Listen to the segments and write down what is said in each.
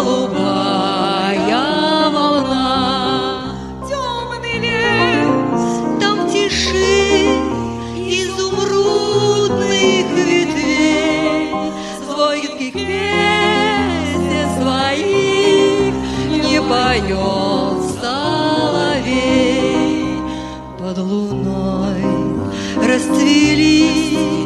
голубая волна. Темный лес, Там в тиши изумрудных ветвей, звонких песен своих не поет соловей. Под луной расцвели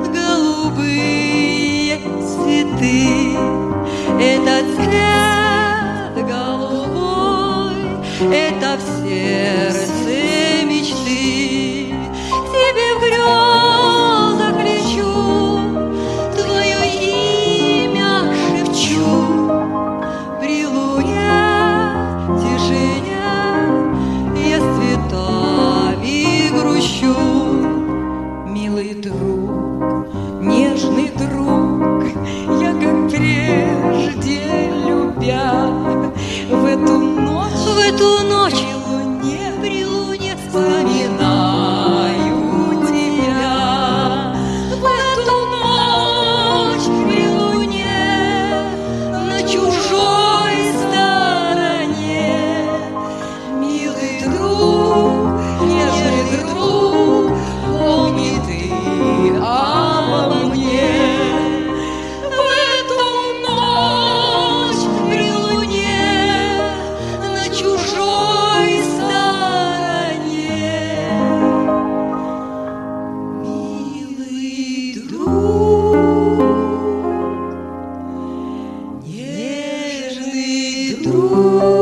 голубые цветы. Этот цвет голубой, это в сердце мечты. Тебе в грезах лечу, твое имя шепчу. При луне, тишине я с цветами грущу. Милый друг, нежный друг, я как прежде любя, в эту ночь при луне вспоминаю тебя. В эту ночь при луне на чужой стороне. Милый друг, нежный друг, помни ты обо мне. В эту ночь при луне на чужой стороне. Милый друг, нежный друг.